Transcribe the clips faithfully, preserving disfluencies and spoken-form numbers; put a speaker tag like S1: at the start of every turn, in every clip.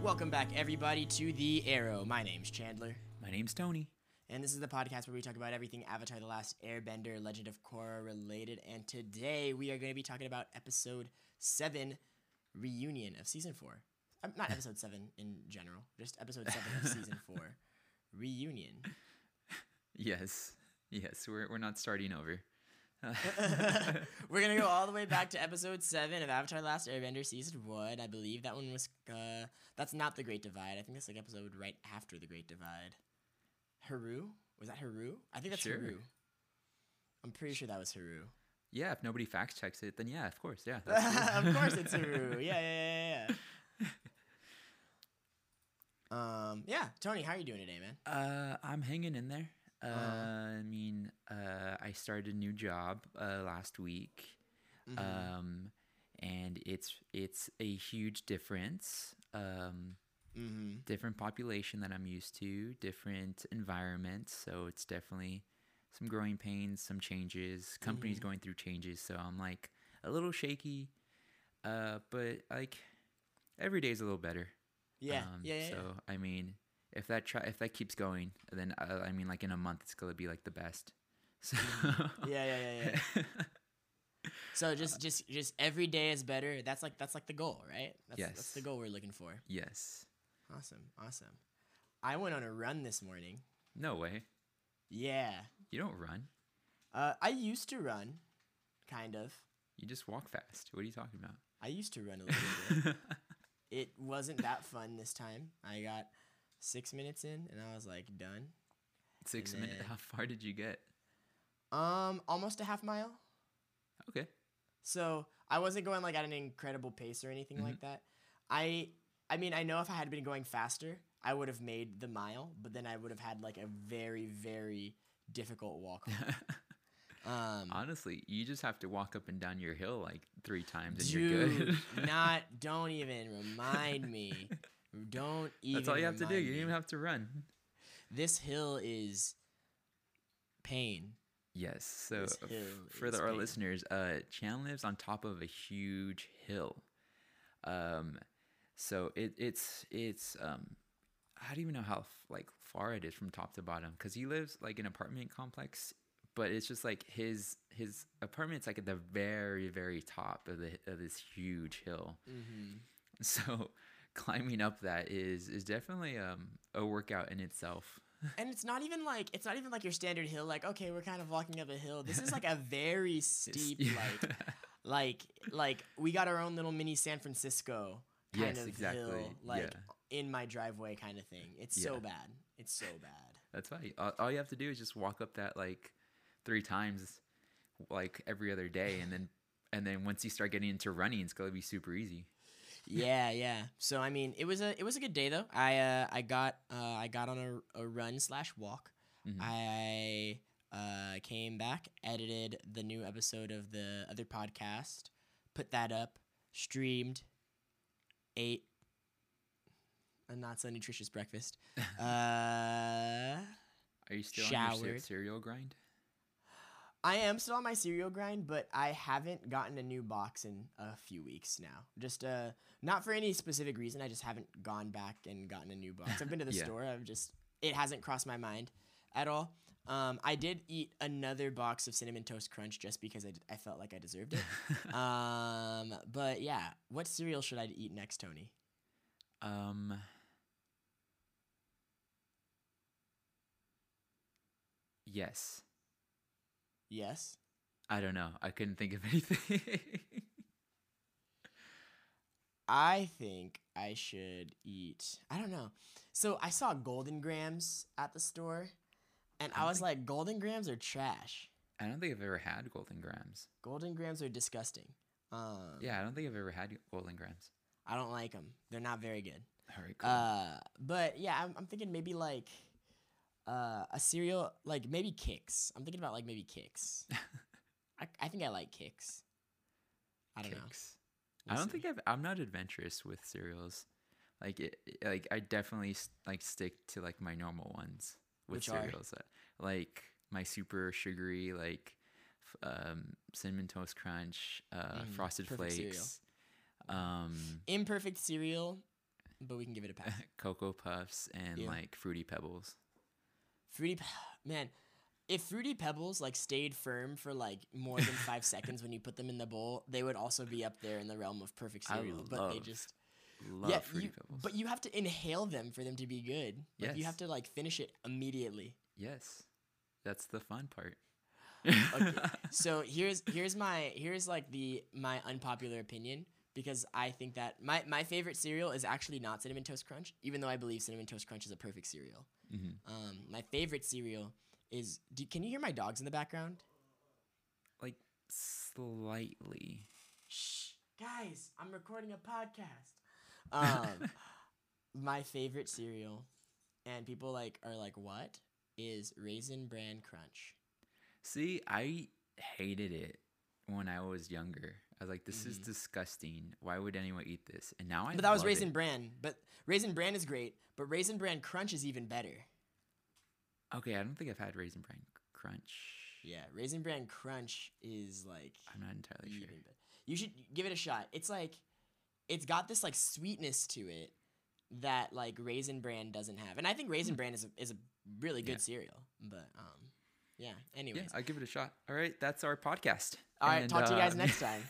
S1: Welcome back, everybody, to The Arrow. My name's Chandler.
S2: My name's Tony.
S1: And this is the podcast where we talk about everything Avatar The Last Airbender, Legend of Korra related. And today we are going to be talking about episode seven, Reunion of season four. Uh, not episode seven in general, just episode seven of season four, Reunion.
S2: Yes. Yes, we're we're not starting over.
S1: We're going to go all the way back to episode seven of Avatar The Last Airbender season one. I believe that one was, uh, that's not The Great Divide. I think that's like episode right after The Great Divide. Haru? Was that Haru? I think that's
S2: Sure.
S1: Haru. I'm pretty sure that was Haru.
S2: Yeah, if nobody fact checks it, then yeah, of course, yeah.
S1: Of course it's Haru. Yeah, yeah, yeah, yeah. um, yeah, Tony, how are you doing today, man?
S2: Uh, I'm hanging in there. Uh,
S1: Uh-huh.
S2: I mean, uh, I started a new job uh, last week,
S1: Mhm.
S2: um, and it's it's a huge difference. Um,
S1: Mm-hmm.
S2: different population that I'm used to, different environment, so it's definitely some growing pains, some changes. Company's
S1: Mhm.
S2: going through changes, so I'm like a little shaky, uh, but like every day's a little better.
S1: Yeah,
S2: Um,
S1: yeah, yeah,
S2: So
S1: yeah.
S2: I mean, if that try if that keeps going, then uh, I mean, like in a month, it's gonna be like the best. So
S1: Yeah, yeah, yeah, yeah. So just, just, just every day is better. That's like, that's like the goal, right? That's, That's
S2: Yes.
S1: the goal we're looking for.
S2: Yes.
S1: Awesome, awesome. I went on a run this morning.
S2: No way.
S1: Yeah.
S2: You don't run.
S1: Uh, I used to run, kind of.
S2: You just walk fast. What are you talking about?
S1: I used to run a little bit. It wasn't that fun this time. I got six minutes in, and I was like, done.
S2: Six
S1: And
S2: minutes.
S1: then-
S2: How far did you get?
S1: Um, almost a half mile.
S2: Okay.
S1: So I wasn't going like at an incredible pace or anything
S2: Mhm.
S1: like that. I, I mean, I know if I had been going faster, I would have made the mile, but then I would have had like a very, very difficult walk home. Um,
S2: Honestly, you just have to walk up and down your hill like three times and
S1: dude,
S2: you're good.
S1: not. Don't even remind me. Don't even.
S2: That's all you have to do.
S1: remind
S2: You don't
S1: me.
S2: even have to run.
S1: This hill is pain.
S2: Yes. So
S1: This
S2: f-
S1: hill
S2: for
S1: is
S2: the, our
S1: pain.
S2: listeners, uh, Chan lives on top of a huge hill. Um, so it, it's it's um, I don't even know how f- like far it is from top to bottom because he lives like an apartment complex, but it's just like his his apartment's like at the very very top of the of this huge hill.
S1: Mm-hmm.
S2: So climbing up that is is definitely um, a workout in itself.
S1: And it's not even like it's not even like your standard hill. Like, okay, we're kind of walking up a hill. This is like a very steep,
S2: yeah.
S1: like, like, like we got our own little mini San Francisco kind
S2: Yes,
S1: of
S2: exactly.
S1: hill, like
S2: Yeah.
S1: in my driveway kind of thing. It's so
S2: Yeah.
S1: bad. It's so bad.
S2: That's right. All, all you have to do is just walk up that like three times, like every other day, and then and then once you start getting into running, it's gonna be super easy.
S1: Yeah, yeah. So I mean, it was a it was a good day though. I uh, I got uh, I got on a, a run slash walk.
S2: Mhm.
S1: I uh, came back, edited the new episode of the other podcast, put that up, streamed, ate a not so nutritious breakfast. uh,
S2: Are you still on your
S1: Showered.
S2: ce- cereal grind?
S1: I am still on my cereal grind, but I haven't gotten a new box in a few weeks now. Just uh, not for any specific reason. I just haven't gone back and gotten a new box. I've been to the
S2: Yeah.
S1: store. I've just it hasn't crossed my mind at all. Um, I did eat another box of cinnamon toast crunch just because I, d- I felt like I deserved it. um, but yeah, what cereal should I eat next, Tony?
S2: um. Yes.
S1: Yes.
S2: I don't know. I couldn't think of anything.
S1: I think I should eat. I don't know. So I saw Golden Grams at the store, and
S2: I
S1: I
S2: don't
S1: was
S2: think-
S1: like, Golden Grams are trash.
S2: I don't think I've ever had Golden Grams.
S1: Golden Grams are disgusting. Um,
S2: Yeah, I don't think I've ever had Golden Grams.
S1: I don't like them. They're not very good.
S2: All right, cool.
S1: Uh, but yeah, I'm, I'm thinking maybe like uh, a cereal, like maybe Kix. I'm thinking about like maybe Kix. I, I think I like Kix. I don't know.
S2: Kix.
S1: We'll
S2: I don't
S1: see.
S2: think I've. I'm not adventurous with cereals. Like it, it- like I definitely s- like stick to like my normal ones with
S1: Which are?
S2: cereals. Uh, Like my super sugary, like f- um, cinnamon toast crunch, uh,
S1: Mm,
S2: frosted
S1: perfect cereal.
S2: flakes. Um,
S1: Imperfect cereal but we can give it a pass.
S2: Cocoa Puffs and
S1: Yeah.
S2: like Fruity Pebbles.
S1: Fruity, Pe- man, if Fruity Pebbles like stayed firm for like more than five seconds when you put them in the bowl, they would also be up there in the realm of perfect
S2: I
S1: cereal. But they
S2: love
S1: just
S2: Love
S1: yeah,
S2: Fruity
S1: you,
S2: Pebbles.
S1: but you have to inhale them for them to be good. Like, you
S2: Yes.
S1: have to like finish it immediately.
S2: Yes, that's the fun part.
S1: Okay. So here's here's my here's like the my unpopular opinion, because I think that my, my favorite cereal is actually not Cinnamon Toast Crunch, even though I believe Cinnamon Toast Crunch is a perfect cereal.
S2: Mhm.
S1: Um, my favorite cereal is. Do, can you hear my dogs in the background?
S2: Like slightly.
S1: Shh, guys, I'm recording a podcast. Um, my favorite cereal, and people like are like, what? Is Raisin Bran Crunch.
S2: See, I hated it when I was younger. I was like, this is
S1: Mhm.
S2: disgusting. Why would anyone eat this? And now I
S1: But that was
S2: love
S1: Raisin
S2: it.
S1: Bran. But Raisin Bran is great. But Raisin Bran Crunch is even better.
S2: Okay, I don't think I've had Raisin Bran Crunch.
S1: Yeah, Raisin Bran Crunch is like
S2: I'm not entirely
S1: even
S2: sure.
S1: better. You should give it a shot. It's like it's got this like sweetness to it that like Raisin Bran doesn't have. And I think Raisin Bran is a, is a really good
S2: Yeah.
S1: cereal. But um yeah,
S2: Yeah,
S1: anyways.
S2: I'll give it a shot. All right, that's our podcast.
S1: All right,
S2: And,
S1: talk to you guys
S2: uh,
S1: next time.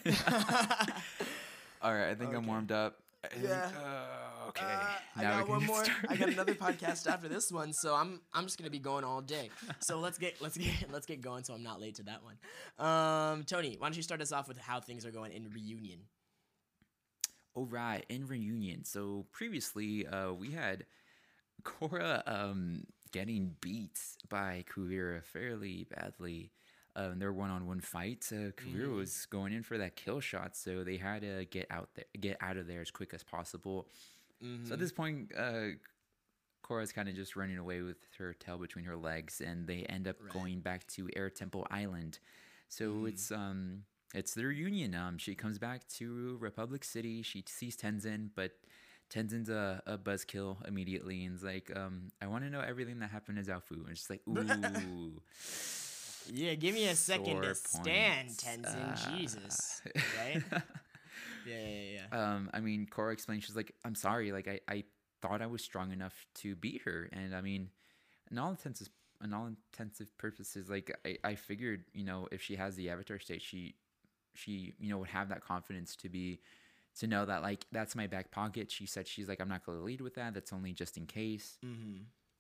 S2: All right, I think I'm
S1: Okay.
S2: warmed up. I think-
S1: Yeah.
S2: uh, okay.
S1: Uh, I
S2: now we
S1: got
S2: can
S1: one
S2: get
S1: more. I
S2: started.
S1: got another podcast after this one, so I'm I'm just gonna be going all day. So let's get let's get let's get going, so I'm not late to that one. Um, Tony, why don't you start us off with how things are going in Reunion?
S2: All right, in Reunion. So previously, uh, we had Cora um, getting beat by Kuvira fairly badly. Um, their one-on-one fight. Uh, Kuvira
S1: Mhm.
S2: was going in for that kill shot, so they had to get out there, get out of there as quick as possible.
S1: Mm-hmm.
S2: So at this point, uh, Cora's kind of just running away with her tail between her legs, and they end up
S1: Right.
S2: going back to Air Temple Island. So
S1: Mhm.
S2: it's um it's their reunion. Um, she comes back to Republic City. She sees Tenzin, but Tenzin's a, a buzzkill immediately, and is like, um, I want to know everything that happened to Zaofu. And it's just like, ooh.
S1: Yeah, give me a second to
S2: sore
S1: stand,
S2: points.
S1: Tenzin.
S2: Ah.
S1: Jesus, right? Yeah, yeah, yeah.
S2: Um, I mean, Cora explains, she's like, I'm sorry, like I, I thought I was strong enough to beat her, and I mean, in all intents in all intensive purposes, like I, I figured, you know, if she has the Avatar state, she, she, you know, would have that confidence to be, to know that like that's my back pocket. She said she's like, I'm not going to lead with that. That's only just in case.
S1: Mm-hmm.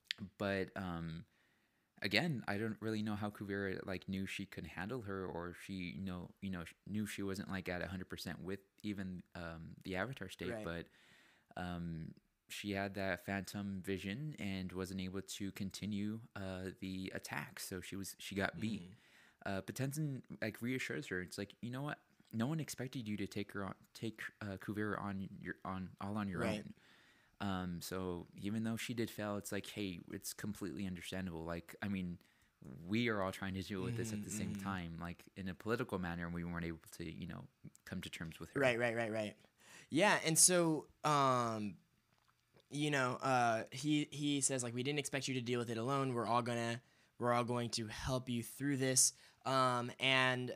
S2: But um, again, I don't really know how Kuvira like knew she could handle her, or she you know you know knew she wasn't like at one hundred percent with even um, the Avatar state,
S1: Right.
S2: but um, she had that phantom vision and wasn't able to continue uh, the attack, so she was she got beat.
S1: Mm-hmm.
S2: Uh, but Tenzin like reassures her. It's like, you know what? No one expected you to take her on, take uh, Kuvira on your on all on your
S1: Right.
S2: own. Um, so even though she did fail, it's like, hey, it's completely understandable. Like, I mean, we are all trying to deal with this at the same
S1: Mhm, mhm.
S2: time, like in a political manner, and we weren't able to, you know, come to terms with her.
S1: Right, right, right, right. Yeah, and so um you know, uh he he says like, we didn't expect you to deal with it alone. We're all gonna we're all going to help you through this. Um and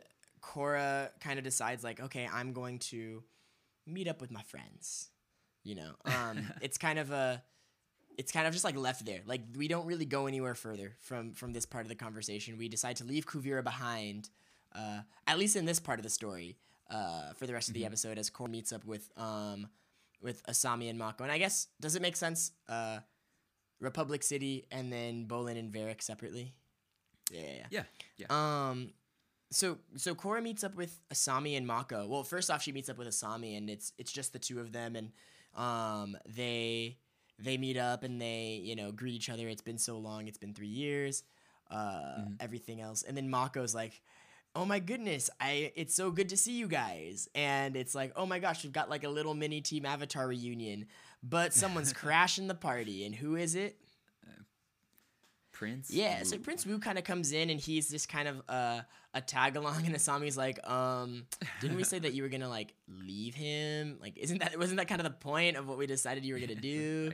S1: Cora kind of decides like, okay, I'm going to meet up with my friends. You know, um it's kind of a it's kind of just like left there. Like, we don't really go anywhere further from from this part of the conversation. We decide to leave Kuvira behind, uh, at least in this part of the story, uh, for the rest of the
S2: Mhm.
S1: episode, as Korra meets up with um with Asami and Mako. And I guess, does it make sense? Uh, Republic City and then Bolin and Varric separately. Yeah, yeah, yeah.
S2: Yeah,
S1: Um, so so Korra meets up with Asami and Mako. Well, first off, she meets up with Asami, and it's it's just the two of them, and um, they they meet up and they you know greet each other. It's been so long. It's been three years. Uh,
S2: Mhm.
S1: Everything else, and then Mako's like, "Oh my goodness, I it's so good to see you guys." And it's like, "Oh my gosh, we've got like a little mini Team Avatar reunion, but someone's crashing the party, and who is it?"
S2: Prince.
S1: Yeah, so
S2: Wu.
S1: Prince Wu kind of comes in and he's just kind of uh, a tag along, and Asami's like, um, didn't we say that you were gonna like leave him? Like, isn't that wasn't that kind of the point of what we decided you were gonna do?
S2: I,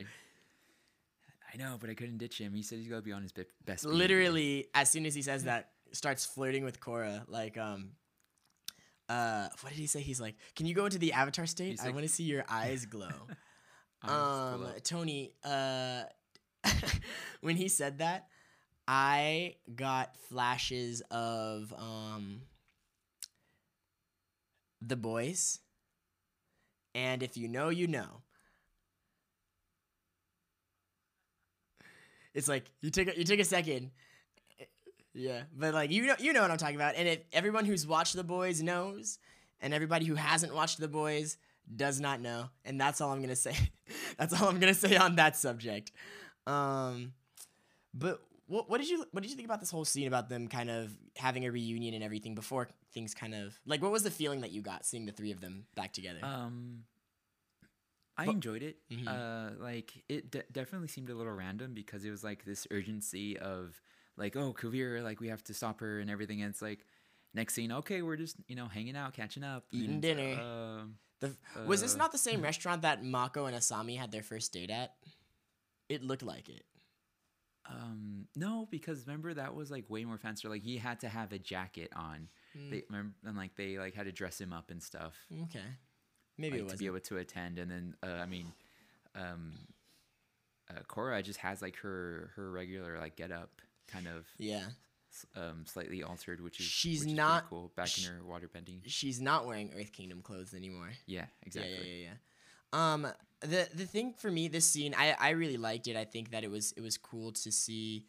S2: I know, but I couldn't ditch him. He said he's gonna be on his be- best. behavior.
S1: Literally, as soon as he says that, starts flirting with Korra. Like, um, uh, what did he say? He's like, "Can you go into the Avatar state?
S2: He's
S1: I
S2: like-
S1: want to see your eyes glow."
S2: Eyes
S1: Um,
S2: glow.
S1: Tony, uh, when he said that, I got flashes of um, The Boys, and if you know, you know. It's like you took a, you took a second, yeah, but like you know you know what I'm talking about, and if everyone who's watched The Boys knows, and everybody who hasn't watched The Boys does not know, and that's all I'm gonna say. That's all I'm gonna say on that subject. Um, but what what did you what did you think about this whole scene about them kind of having a reunion and everything before things kind of like what was the feeling that you got seeing the three of them back together?
S2: Um, I
S1: But-
S2: enjoyed it.
S1: Mhm.
S2: Uh, like it de- definitely seemed a little random because it was like this urgency of like, oh, Kavir, like we have to stop her and everything. And it's like next scene, okay, we're just you know hanging out, catching up,
S1: Eating
S2: and,
S1: dinner.
S2: Um,
S1: The, was this
S2: uh,
S1: not the same restaurant that Mako and Asami had their first date at? It looked like it.
S2: um, no, because remember that was like way more fancy. Like he had to have a jacket on.
S1: Mm.
S2: They remember, and like they like had to dress him up and stuff.
S1: Okay, maybe
S2: like,
S1: it
S2: to
S1: was
S2: be able to attend. And then uh, I mean, um, uh, Korra just has like her her regular like get up, kind of
S1: Yeah,
S2: s- um, slightly altered, which is
S1: She's
S2: which is pretty
S1: not-
S2: cool. Back
S1: sh-
S2: in her water bending.
S1: she's not wearing Earth Kingdom clothes anymore.
S2: Yeah, exactly.
S1: Yeah, yeah, yeah, yeah. Um, the the thing for me, this scene, I I really liked it. I think that it was it was cool to see,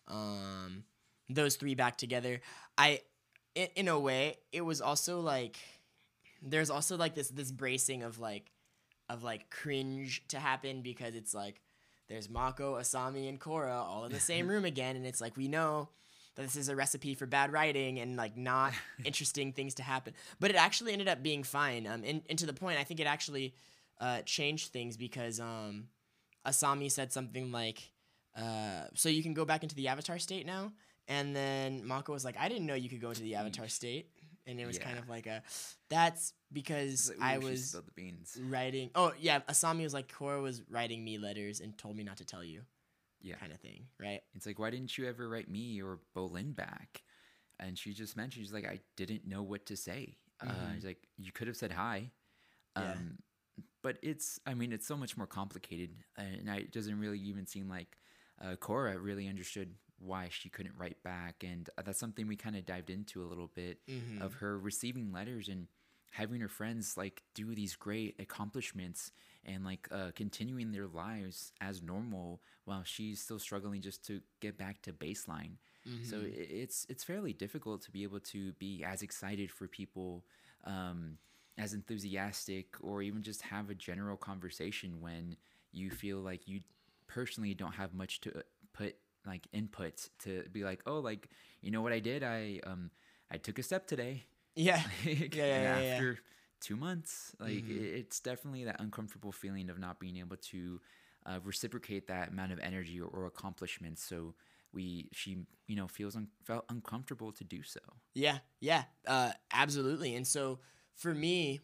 S1: um, those three back together. I, in, in a way, it was also like, there's also like this this bracing of like, of like cringe to happen because it's like, there's Mako, Asami, and Korra all in the same room again, and it's like we know that this is a recipe for bad writing and like not interesting things to happen. But it actually ended up being fine. Um, and, and to the point, I think it actually uh, changed things because um, Asami said something like, uh, "So you can go back into the Avatar state now." And then Mako was like, "I didn't know you could go into the Avatar state." And it was kind
S2: Yeah.
S1: of like a, that's because
S2: It's like,
S1: I
S2: ooh, she
S1: was
S2: spilled the beans.
S1: writing. Oh yeah, Asami was like, Korra was writing me letters and told me not to tell you,
S2: Yeah,
S1: kind of thing, right?
S2: it's like why didn't you ever write me or Bolin back? And she just mentioned she's like I didn't know what to say. Uh,
S1: Mhm.
S2: she's like you could have said hi. Um,
S1: Yeah.
S2: But it's, I mean, it's so much more complicated, and I, it doesn't really even seem like uh, Korra really understood why she couldn't write back, and uh, that's something we kind of dived into a little bit
S1: Mhm.
S2: of her receiving letters and having her friends like do these great accomplishments and like uh, continuing their lives as normal while she's still struggling just to get back to baseline. So
S1: Mhm.
S2: i- it's it's fairly difficult to be able to be as excited for people, um, as enthusiastic, or even just have a general conversation when you feel like you personally don't have much to uh, put like input to be like, oh, like you know what I did? I um I took a step today.
S1: Yeah.
S2: Like,
S1: Yeah, yeah,
S2: and
S1: yeah, yeah.
S2: after two months, like
S1: Mhm.
S2: i- it's definitely that uncomfortable feeling of not being able to uh, reciprocate that amount of energy or, or accomplishment. So we, she, you know, feels un- felt uncomfortable to do so.
S1: Yeah, yeah, uh, absolutely. And so for me,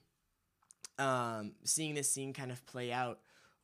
S1: um, seeing this scene kind of play out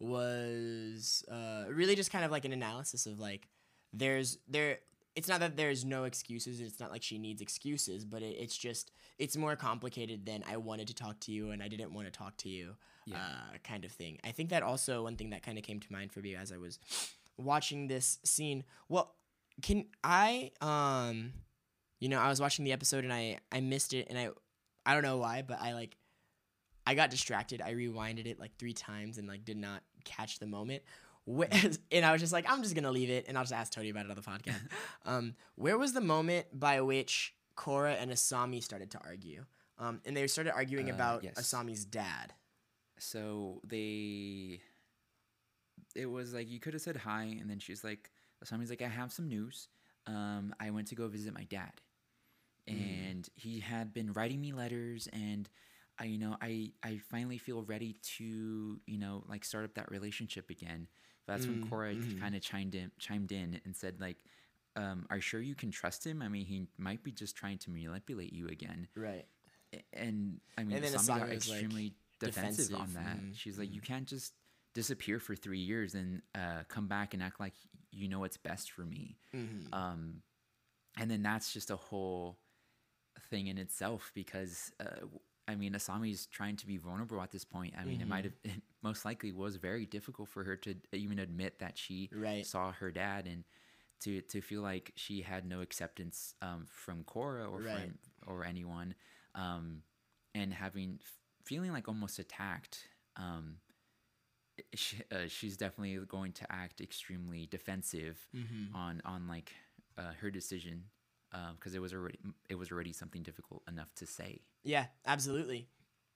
S1: was uh, really just kind of like an analysis of like, there's there. It's not that there's no excuses. It's not like she needs excuses, but it, it's just it's more complicated than I wanted to talk to you and I didn't want to talk to you,
S2: Yeah.
S1: uh, kind of thing. I think that also one thing that kind of came to mind for me as I was watching this scene. Well, can I um you know, I was watching the episode and I I missed it and I I don't know why, but I like I got distracted. I rewinded it like three times and like did not catch the moment. Where, and I was just like, I'm just gonna leave it and I'll just ask Tony about it on the podcast. um, where was the moment by which Korra and Asami started to argue? Um, and they started arguing
S2: Uh,
S1: about
S2: yes.
S1: Asami's dad.
S2: So they, it was like you could have said hi, and then she's like, Asami's like, I have some news. Um, I went to go visit my dad, and he had been writing me letters, and I, you know, I, I finally feel ready to, you know, like start up that relationship again. That's when
S1: Mm,
S2: Korra
S1: mhm.
S2: kind of chimed in, chimed in and said like, um, are you sure you can trust him? I mean, he might be just trying to manipulate you again.
S1: Right.
S2: A- And I mean,
S1: And then
S2: Asami
S1: Asami
S2: got
S1: was, like,
S2: extremely defensive, on
S1: defensive.
S2: that.
S1: Mhm,
S2: She's like, you can't just disappear for three years and uh, come back and act like you know what's best for me.
S1: Mhm.
S2: Um, and then that's just a whole thing in itself because uh, w- I mean, Asami's trying to be vulnerable at this point. I mean, mm-hmm. it might have, it most likely was very difficult for her to even admit that she
S1: right.
S2: saw her dad, and to to feel like she had no acceptance um, from Korra or
S1: right.
S2: from or anyone, um, and having feeling like almost attacked. Um, she, uh, she's definitely going to act extremely defensive
S1: mm-hmm.
S2: on on like uh, her decision. Because um, it was already it was already something difficult enough to say.
S1: Yeah, absolutely.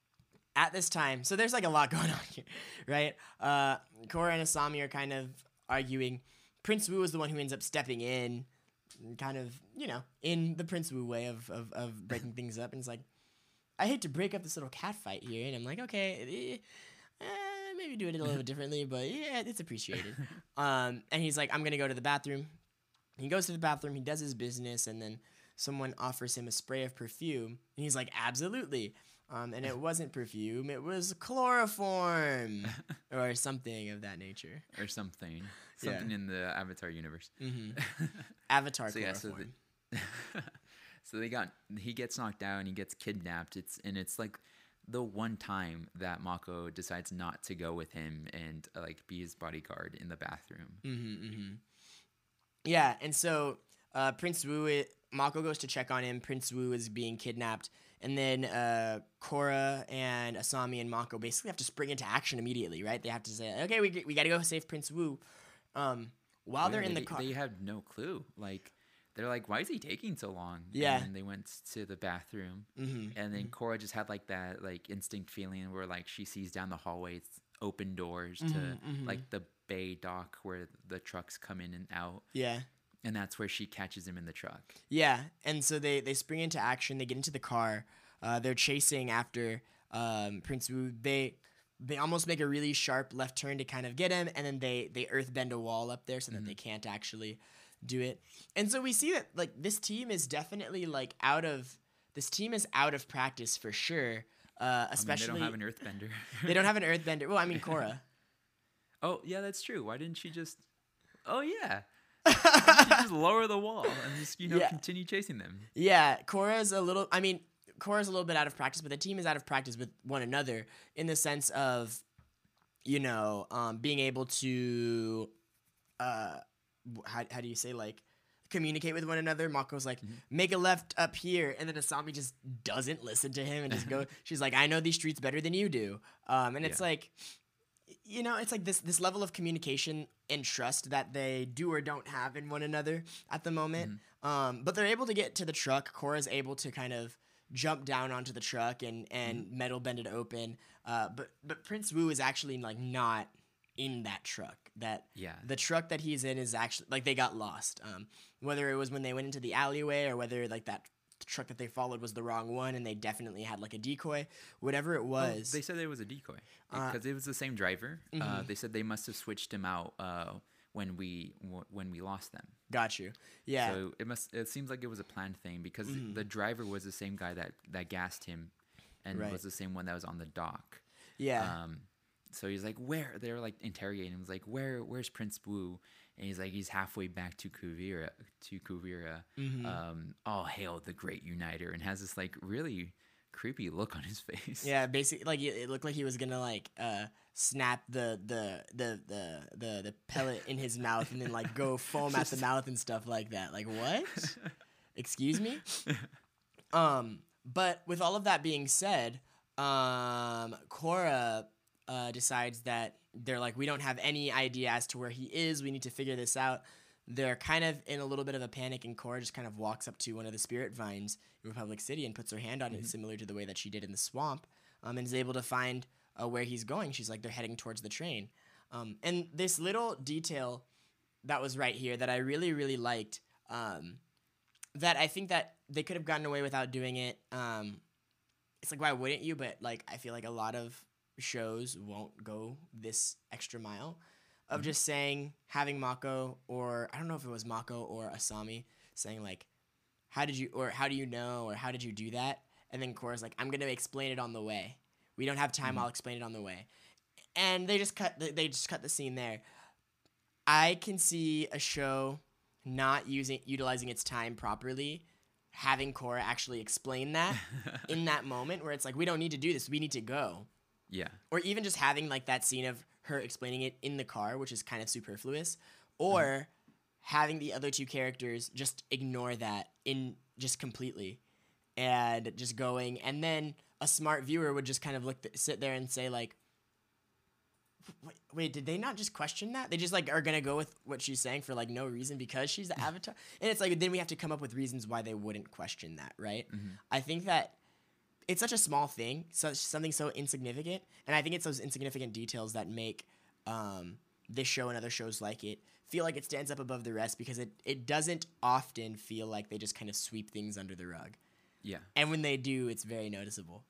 S1: At this time, so there's like a lot going on here, right? Uh, Korra and Asami are kind of arguing. Prince Wu is the one who ends up stepping in, kind of, you know, in the Prince Wu way of of, of breaking things up. And it's like, I hate to break up this little cat fight here. And I'm like, okay, eh, maybe do it a little bit differently, but yeah, it's appreciated. um, and he's like, I'm going to go to the bathroom. He goes to the bathroom, he does his business, and then someone offers him a spray of perfume. And he's like, absolutely. Um, and it wasn't perfume, it was chloroform or something of that nature.
S2: Or something. Something yeah. in the Avatar universe.
S1: Mm-hmm. Avatar
S2: so,
S1: chloroform.
S2: Yeah, so, the, so they got, he gets knocked down, he gets kidnapped. It's And it's like the one time that Mako decides not to go with him and uh, like be his bodyguard in the bathroom.
S1: Mm-hmm, mm-hmm. Yeah, and so uh, Prince Wu, it, Mako goes to check on him. Prince Wu is being kidnapped. And then uh, Korra and Asami and Mako basically have to spring into action immediately, right? They have to say, okay, we we got to go save Prince Wu. Um, while
S2: yeah,
S1: they're in
S2: they,
S1: the car.
S2: They have no clue. Like, they're like, why is he taking so long?
S1: Yeah.
S2: And they went to the bathroom.
S1: Mm-hmm.
S2: And then
S1: mm-hmm.
S2: Korra just had like that like instinct feeling where like she sees down the hallways open doors
S1: mm-hmm,
S2: to
S1: mm-hmm.
S2: like the bay dock where the trucks come in and out.
S1: Yeah.
S2: And that's where she catches him in the truck.
S1: Yeah, and so they, they spring into action. They get into the car. Uh, they're chasing after um, Prince Wu. They they almost make a really sharp left turn to kind of get him, and then they they earthbend a wall up there so that mm-hmm. they can't actually do it. And so we see that like this team is definitely like out of this team is out of practice for sure. Uh, especially
S2: I mean, they don't have an earthbender.
S1: They don't have an earthbender. Well, I mean Korra.
S2: Oh yeah, that's true. Why didn't she just? Oh yeah. She just lower the wall and just you know yeah. continue chasing them.
S1: Yeah, Korra's a little. I mean, Korra's a little bit out of practice, but the team is out of practice with one another in the sense of, you know, um, being able to, uh, how how do you say like, communicate with one another. Mako's like, mm-hmm. make a left up here, and then Asami just doesn't listen to him and just go. She's like, I know these streets better than you do, um, and it's yeah. like. You know, it's like this this level of communication and trust that they do or don't have in one another at the moment. Mm-hmm. Um, but they're able to get to the truck. Korra's able to kind of jump down onto the truck and, and mm-hmm. metal bend it open. Uh, but but Prince Wu is actually like not in that truck. That
S2: yeah.
S1: the truck that he's in is actually like they got lost. Um, whether it was when they went into the alleyway or whether like that truck that they followed was the wrong one and they definitely had like a decoy, whatever it was.
S2: Oh, they said it was a decoy because
S1: uh, it
S2: was the same driver.
S1: Mm-hmm.
S2: Uh, they said they must have switched him out uh, when we w- when we lost them.
S1: Got you. Yeah.
S2: So it must. It seems like it was a planned thing because
S1: mm-hmm.
S2: the driver was the same guy that that gassed him, and
S1: right.
S2: was the same one that was on the dock.
S1: Yeah.
S2: Um. So he's like, where? They were like interrogating him. He was like, where? Where's Prince Wu? And he's like, he's halfway back to Kuvira. To Kuvira.
S1: Mm-hmm.
S2: Um. All hail the great uniter, and has this like really creepy look on his face.
S1: Yeah, basically, like it, it looked like he was gonna like uh snap the the the the the, the pellet in his mouth and then like go foam at the mouth and stuff like that. Like what? Excuse me. Um. But with all of that being said, um, Korra uh, decides that they're like, we don't have any idea as to where he is. We need to figure this out. They're kind of in a little bit of a panic, and Korra just kind of walks up to one of the spirit vines in Republic City and puts her hand on mm-hmm. it, similar to the way that she did in the swamp, um, and is able to find uh, where he's going. She's like, they're heading towards the train. Um, and this little detail that was right here that I really, really liked, um, that I think that they could have gotten away without doing it. Um, it's like, why wouldn't you? But like, I feel like a lot of shows won't go this extra mile of mm-hmm. just saying, having Mako, or I don't know if it was Mako or Asami, saying like, how did you, or how do you know, or how did you do that? And then Korra's like, I'm going to explain it on the way. We don't have time. Mm-hmm. I'll explain it on the way. And they just cut, the, they just cut the scene there. I can see a show not using, utilizing its time properly having Korra actually explain that in that moment where it's like, we don't need to do this, we need to go.
S2: Yeah.
S1: Or even just having like that scene of her explaining it in the car, which is kind of superfluous, or mm-hmm. having the other two characters just ignore that in just completely and just going, and then a smart viewer would just kind of look th- sit there and say like, wait, wait, did they not just question that? They just like are gonna go with what she's saying for like no reason because she's the Avatar, and it's like then we have to come up with reasons why they wouldn't question that, right? Mm-hmm. I think that it's such a small thing, such something so insignificant, and I think it's those insignificant details that make um, this show and other shows like it feel like it stands up above the rest, because it it doesn't often feel like they just kind of sweep things under the rug.
S2: Yeah,
S1: and when they do, it's very noticeable.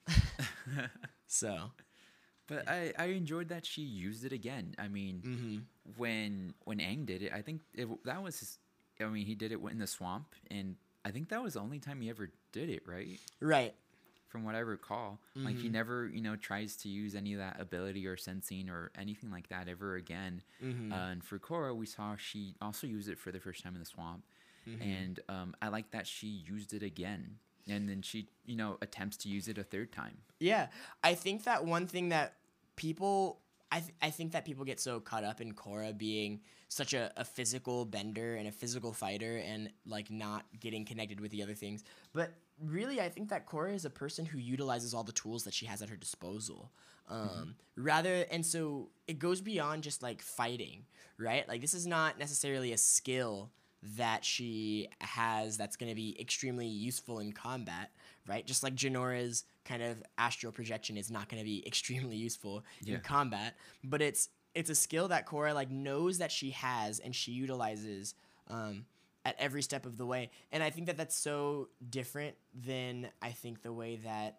S1: So.
S2: But I, I enjoyed that she used it again. I mean, mm-hmm. when when Aang did it, I think it, that was his, I mean, he did it in the swamp, and I think that was the only time he ever did it, right?
S1: Right.
S2: From what I recall. Mm-hmm. Like, he never, you know, tries to use any of that ability or sensing or anything like that ever again. Mm-hmm. Uh, and for Korra, we saw she also used it for the first time in the swamp. Mm-hmm. And um, I like that she used it again. And then she, you know, attempts to use it a third time.
S1: Yeah. I think that one thing that people, I th- I think that people get so caught up in Korra being such a, a physical bender and a physical fighter and like not getting connected with the other things. But really, I think that Korra is a person who utilizes all the tools that she has at her disposal. Um, mm-hmm. Rather, and so it goes beyond just like fighting, right? Like this is not necessarily a skill that she has that's going to be extremely useful in combat, right? Just like Janora's kind of astral projection is not going to be extremely useful yeah. in combat, but it's it's a skill that Korra like knows that she has and she utilizes um, at every step of the way. And I think that that's so different than I think the way that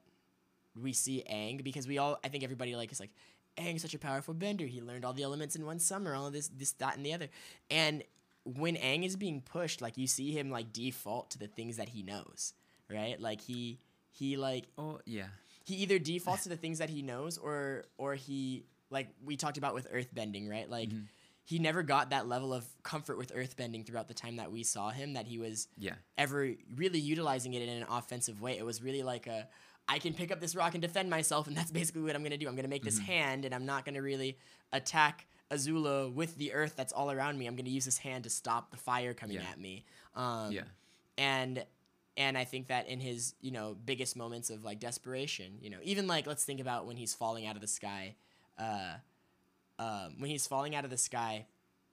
S1: we see Aang, because we all, I think everybody like is like, Aang's such a powerful bender. He learned all the elements in one summer, all of this, this, that, and the other. And when Aang is being pushed, like you see him like default to the things that he knows, right? Like he he like
S2: oh yeah
S1: he either defaults to the things that he knows, or or he, like we talked about with earthbending, right? Like mm-hmm. he never got that level of comfort with earthbending throughout the time that we saw him, that he was
S2: yeah
S1: ever really utilizing it in an offensive way. It was really like a, I can pick up this rock and defend myself, and that's basically what I'm gonna do. I'm gonna make this mm-hmm. hand, and I'm not gonna really attack Azula with the earth that's all around me. I'm going to use this hand to stop the fire coming
S2: yeah.
S1: at me. Um,
S2: yeah.
S1: And and I think that in his, you know, biggest moments of like desperation, you know, even like let's think about when he's falling out of the sky, uh, um, when he's falling out of the sky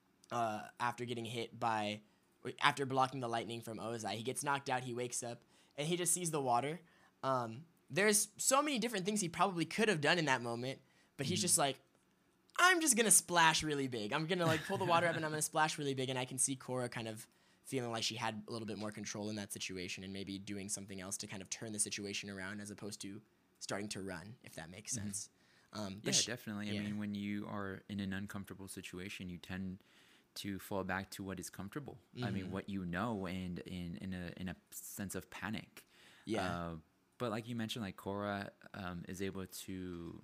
S1: uh, after getting hit by, after blocking the lightning from Ozai, he gets knocked out. He wakes up and he just sees the water. Um, there's so many different things he probably could have done in that moment, but he's mm-hmm. just like, I'm just going to splash really big. I'm going to like pull the water up and I'm going to splash really big. And I can see Korra kind of feeling like she had a little bit more control in that situation and maybe doing something else to kind of turn the situation around as opposed to starting to run, if that makes sense.
S2: Mm-hmm. Um, yeah, she, definitely. Yeah. I mean, when you are in an uncomfortable situation, you tend to fall back to what is comfortable. Mm-hmm. I mean, what you know, and in, in, a, in a sense of panic.
S1: Yeah.
S2: Uh, but like you mentioned, like Korra um, is able to,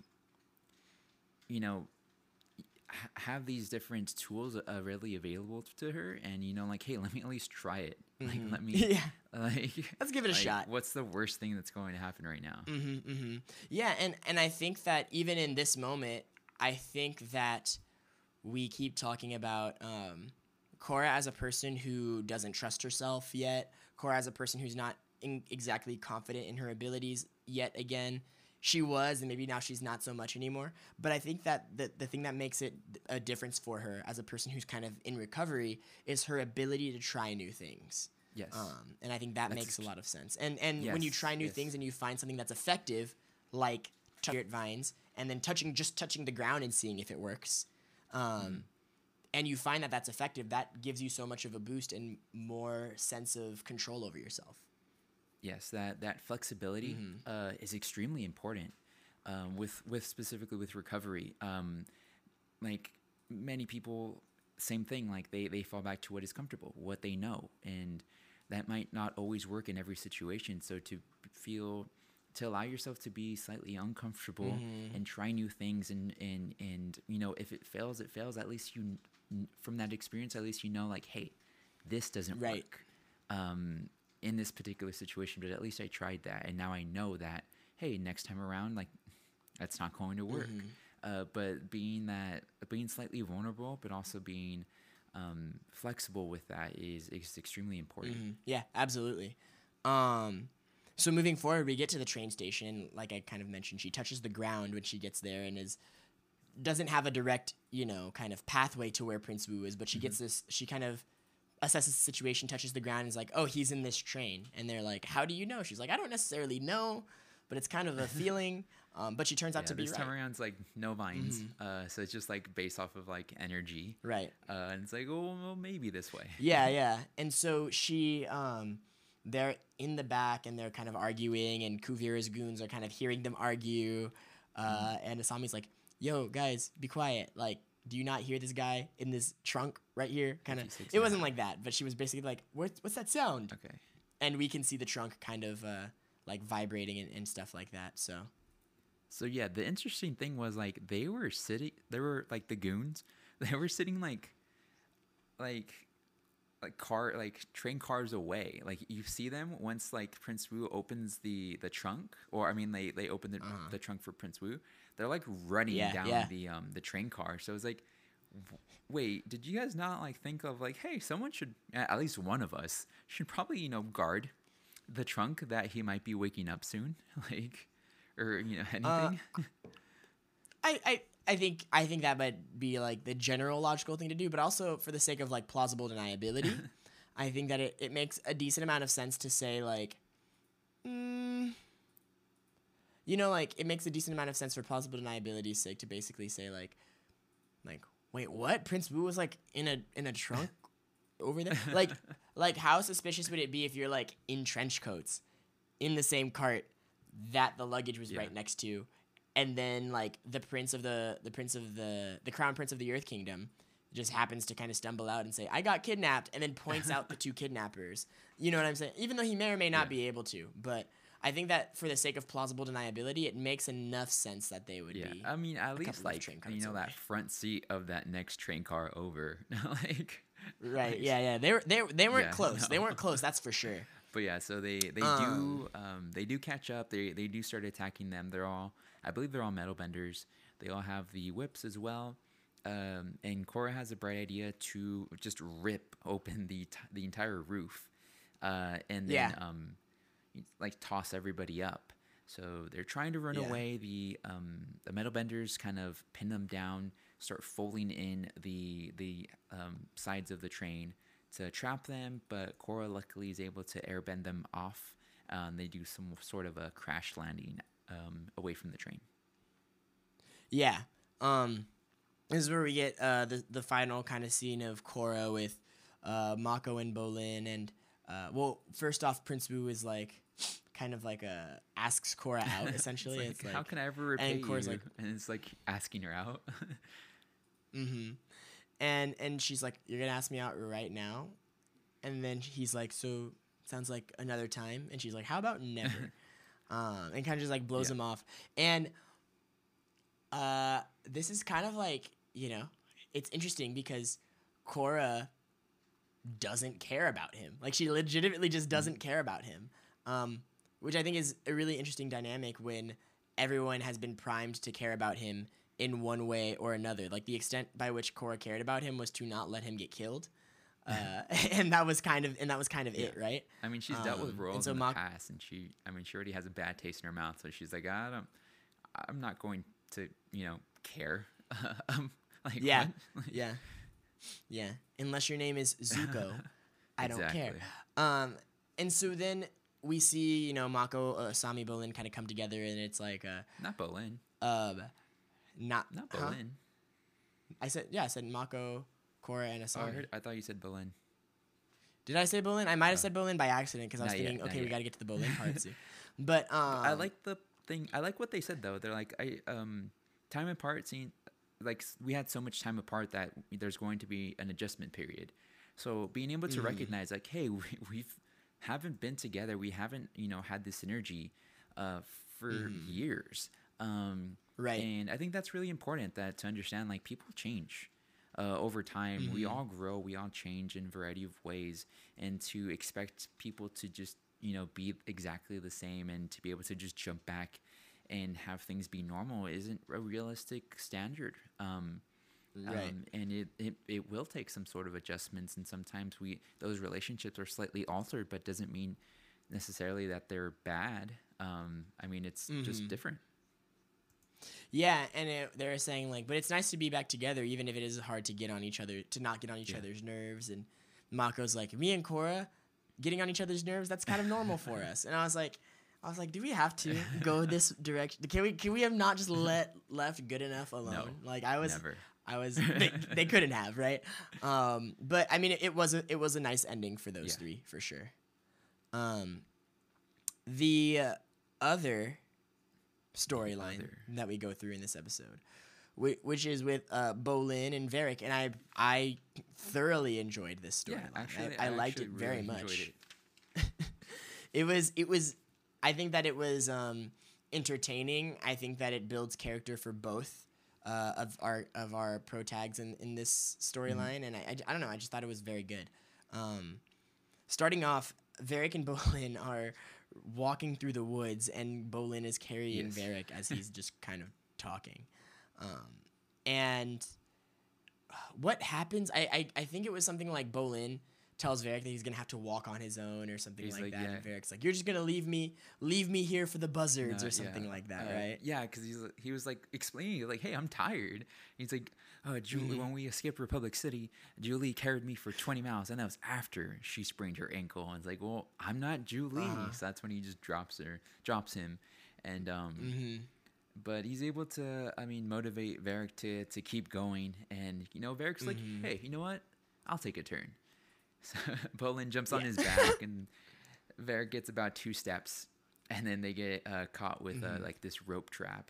S2: you know, have these different tools uh, readily available to her, and you know, like, hey, let me at least try it.
S1: Mm-hmm.
S2: Like, let me,
S1: yeah,
S2: like,
S1: let's give it a
S2: like,
S1: shot.
S2: What's the worst thing that's going to happen right now?
S1: Mm-hmm, mm-hmm. Yeah, and and I think that even in this moment, I think that we keep talking about um, Korra as a person who doesn't trust herself yet. Korra as a person who's not in exactly confident in her abilities yet again. She was, and maybe now she's not so much anymore. But I think that the, the thing that makes it a difference for her as a person who's kind of in recovery is her ability to try new things.
S2: Yes.
S1: Um, and I think that
S2: That's
S1: makes a lot of sense. And and
S2: yes,
S1: when you try new
S2: yes.
S1: things and you find something that's effective, like spirit vines, and then touching just touching the ground and seeing if it works, um, mm. and you find that that's effective, that gives you so much of a boost and more sense of control over yourself.
S2: Yes, that, that flexibility mm-hmm. uh, is extremely important um, with with specifically with recovery. Um, like many people, same thing. Like they, they fall back to what is comfortable, what they know, and that might not always work in every situation. So to feel, to allow yourself to be slightly uncomfortable mm-hmm. and try new things, and, and and you know, if it fails, it fails. At least you, from that experience, at least you know, like, hey, this doesn't
S1: right.
S2: work. Um, in this particular situation, but at least I tried that, and now I know that, hey, next time around, like, that's not going to work.
S1: Mm-hmm.
S2: Uh, but being that, being slightly vulnerable, but also being um, flexible with that is, is extremely important.
S1: Mm-hmm. Yeah, absolutely. Um, so moving forward, we get to the train station. Like I kind of mentioned, she touches the ground when she gets there and is doesn't have a direct, you know, kind of pathway to where Prince Wu is, but she mm-hmm. gets this, she kind of assesses the situation, touches the ground, and is like, oh, he's in this train. And they're like, how do you know? She's like, I don't necessarily know, but it's kind of a feeling. Um, but she turns out
S2: yeah,
S1: to be
S2: this
S1: right.
S2: This time around, it's like no vines.
S1: Mm-hmm.
S2: Uh, so it's just like based off of like energy.
S1: Right.
S2: Uh, and it's like, oh, well, maybe this way.
S1: Yeah, yeah. And so she, um, they're in the back and they're kind of arguing, and Kuvira's goons are kind of hearing them argue. Uh, mm-hmm. And Asami's like, yo, guys, be quiet. Like, do you not hear this guy in this trunk right here? Kind of. It wasn't like that, but she was basically like, what's, what's that sound?
S2: Okay.
S1: And we can see the trunk kind of uh, like vibrating and, and stuff like that. So.
S2: So yeah, the interesting thing was like they were sitting. They were like the goons. They were sitting like, like, like car like train cars away. Like you see them once like Prince Wu opens the the trunk, or I mean they they open the uh-huh. the trunk for Prince Wu. They're like running
S1: yeah,
S2: down
S1: yeah.
S2: the um the train car. So it's like, wait, did you guys not like think of like, hey, someone should, at least one of us should probably, you know, guard the trunk that he might be waking up soon, like, or you know anything.
S1: Uh, I I. I think I think that might be like the general logical thing to do, but also for the sake of like plausible deniability, I think that it, it makes a decent amount of sense to say like, mm, you know, like it makes a decent amount of sense for plausible deniability's sake to basically say like, like wait, what? Prince Wu was like in a in a trunk over there? Like like how suspicious would it be if you're like in trench coats, in the same cart that the luggage was yeah. right next to? And then, like the prince of the the prince of the the crown prince of the Earth Kingdom, just happens to kind of stumble out and say, "I got kidnapped," and then points out the two kidnappers. You know what I'm saying? Even though he may or may not yeah. be able to, but I think that for the sake of plausible deniability, it makes enough sense that they would
S2: yeah.
S1: be.
S2: I mean, at least like you know away. That front seat of that next train car over, like.
S1: Right.
S2: Like,
S1: yeah. Yeah. They were. They they weren't
S2: yeah,
S1: close.
S2: No.
S1: They weren't close. That's for sure.
S2: But yeah, so they they
S1: um,
S2: do um they do catch up. They they do start attacking them. They're all. I believe they're all metal benders. They all have the whips as well. Um, and Korra has a bright idea to just rip open the t- the entire roof, uh, and then
S1: yeah.
S2: um, like toss everybody up. So they're trying to run
S1: yeah.
S2: away. The um, the metal benders kind of pin them down, start folding in the the um, sides of the train to trap them. But Korra luckily is able to airbend them off. Um, they do some sort of a crash landing. Um, away from the train.
S1: Yeah. Um, this is where we get uh, the the final kind of scene of Korra with uh, Mako and Bolin, and uh, well, first off, Prince Wu is like kind of like a asks Korra out essentially.
S2: it's like,
S1: it's like,
S2: how can I ever repay
S1: and Korra's
S2: you?
S1: Like,
S2: and it's like asking her out.
S1: mm-hmm. And and she's like, you're gonna ask me out right now, and then he's like, so sounds like another time, and she's like, how about never? Um, and kind of just like blows
S2: yeah.
S1: him off. And uh, this is kind of like, you know, it's interesting because Korra doesn't care about him. Like she legitimately just doesn't care about him, um, which I think is a really interesting dynamic when everyone has been primed to care about him in one way or another. Like the extent by which Korra cared about him was to not let him get killed. Uh, and that was kind of and that was kind of yeah. it, right?
S2: I mean, she's dealt
S1: um,
S2: with roles
S1: so
S2: in the
S1: Mako-
S2: past, and she, I mean, she already has a bad taste in her mouth. So she's like, I don't, I'm not going to, you know, care. um, like,
S1: yeah,
S2: what?
S1: yeah, yeah. Unless your name is Zuko, I don't
S2: exactly.
S1: care. Um, and so then we see, you know, Mako, uh, Sami, Bolin kind of come together, and it's like, uh,
S2: not Bolin,
S1: um, not
S2: not
S1: huh?
S2: Bolin.
S1: I said, yeah, I said Mako, Korra, and Asami.
S2: Oh, I, heard, I thought you said Bolin.
S1: Did I say Bolin? I might have
S2: oh.
S1: said Bolin by accident because I was
S2: Not
S1: thinking,
S2: yet,
S1: okay,
S2: not
S1: we
S2: yet.
S1: got to get to the Bolin part too. But um,
S2: I like the thing. I like what they said though. They're like, I um, time apart. Seeing like we had so much time apart that there's going to be an adjustment period. So being able to
S1: mm.
S2: recognize like, hey, we, we've haven't been together. We haven't, you know, had this energy uh, for
S1: mm.
S2: years. Um,
S1: right.
S2: And I think that's really important that to understand like people change. uh, over time, we
S1: Mhm.
S2: all grow, we all change in a variety of ways, and to expect people to just, you know, be exactly the same and to be able to just jump back and have things be normal isn't a realistic standard. Um,
S1: Right.
S2: um, and it, it, it will take some sort of adjustments, and sometimes we those relationships are slightly altered, but doesn't mean necessarily that they're bad. Um, I mean, it's just
S1: Mhm.
S2: different.
S1: Yeah, and it, they're saying like, but it's nice to be back together, even if it is hard to get on each other, to not get on each
S2: Yeah.
S1: other's nerves. And Mako's like, me and Korra getting on each other's nerves, that's kind of normal for us. And I was like, I was like, do we have to go this direction? Can we? Can we have not just let left good enough alone? Like I was,
S2: Never.
S1: I was. They, they couldn't have, right? Um, but I mean, it, it was a it was a nice ending for those
S2: Yeah.
S1: three for sure. Um, the uh, other storyline
S2: other.
S1: that we go through in this episode, whi- which is with uh, Bolin and Varric, and I I thoroughly enjoyed this
S2: Yeah,
S1: storyline.
S2: actually,
S1: I, I
S2: I
S1: liked
S2: actually
S1: it very
S2: really
S1: much.
S2: enjoyed it.
S1: It was it was I think that it was um, entertaining. I think that it builds character for both uh, of our of our pro tags in, in this storyline, and I, I, I don't know. I just thought it was very good. Um, starting off, Varric and Bolin are walking through the woods, and Bolin is carrying
S2: Yes.
S1: Varric as he's just kind of talking. Um, and what happens? I, I I think it was something like Bolin tells Varric that he's gonna have to walk on his own or something
S2: He's
S1: like,
S2: like,
S1: that.
S2: yeah.
S1: And Varric's like, "You're just gonna leave me, leave me here for the buzzards
S2: No,
S1: or something
S2: yeah.
S1: like that,
S2: Uh,
S1: right?"
S2: Yeah, because he's he was like explaining like, "Hey, I'm tired." He's like, "Oh, Julie,
S1: Mhm.
S2: when we escaped Republic City, Julie carried me for twenty miles, and that was after she sprained her ankle." And it's like, "Well, I'm not Julie,"
S1: Uh-huh.
S2: so that's when he just drops her, drops him, and um,
S1: Mm-hmm.
S2: but he's able to, I mean, motivate Varric to to keep going, and you know, Varric's like,
S1: Mhm.
S2: "Hey, you know what? I'll take a turn." So Bolin jumps on
S1: Yeah.
S2: his back, and Varric gets about two steps, and then they get uh, caught with uh,
S1: Mhm.
S2: like this rope trap.